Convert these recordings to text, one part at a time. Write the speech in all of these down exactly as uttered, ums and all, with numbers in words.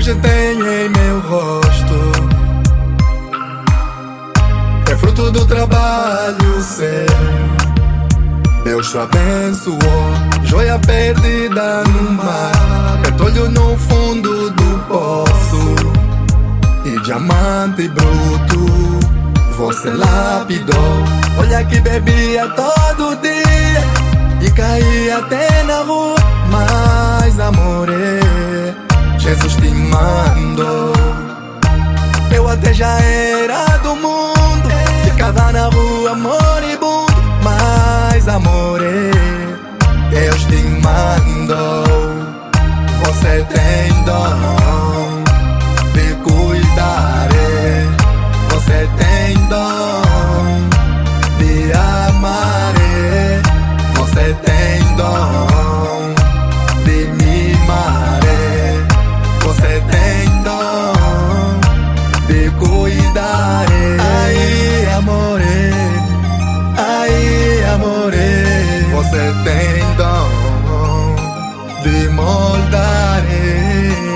hoje tenho em meu rosto é fruto do trabalho seu. Deus te abençoou, joia perdida no mar, petróleo no fundo do poço e diamante bruto você lapidou. Olha que bebia todo dia e caía até na rua, mas amor é Jesus te mandou. Eu até já era do mundo, ficava na rua moribundo, mas amor é Deus te mandou. Você tem dom de cuidar, é. Você tem dom de amar, é. Você tem dom de mimar, é. Você tem dom de cuidar, é. Ai, amor, é. Ai, amor, é. Você tem dom de moldar, é.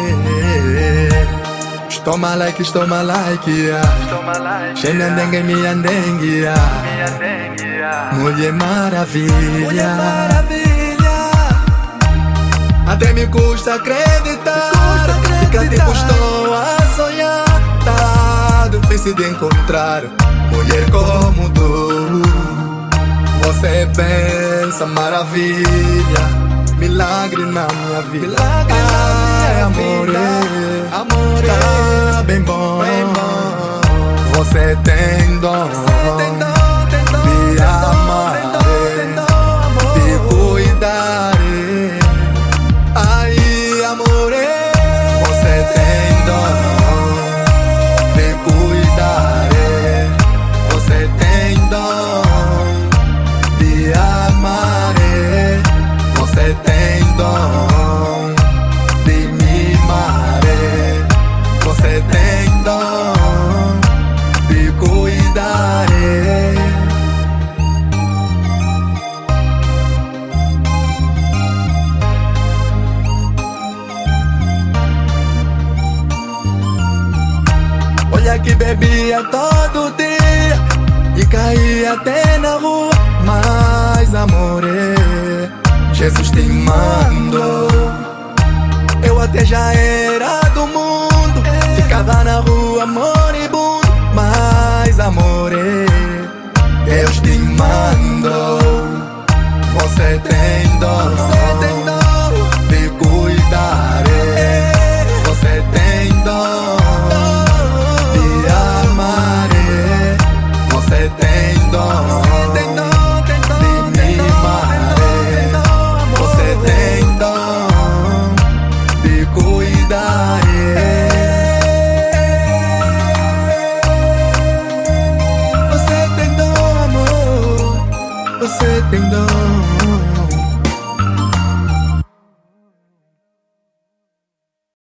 Toma like, toma like, yeah. Xenandengue, miandengue, yeah. Mulher maravilha, Mulher maravilha. Até me custa acreditar, que até custou a sonhar. Tá difícil de encontrar mulher como tu. Você é bênção, maravilha, milagre na minha vida. Ai, amor, é, amor, tá bem bom, bem bom. Você tem dom de amar, de cuidar. Ai, amor, você tem dom de cuidar. Você tem dom de amar. Você tem dom de mimar. Você tem dom de cuidar. Olha que bebia todo dia e caía até na rua, mas amor é Jesus te mandou. Eu até já era do mundo, ficava na rua moribundo, mas amor é Deus te mandou. Você tem dom, você tem dom de cuidar, é. Você tem dom de amar, é. Você tem dom, você tem dom de mimar, é. Você tem dom de cuidar, é. Você tem dom, amor. Você tem dom.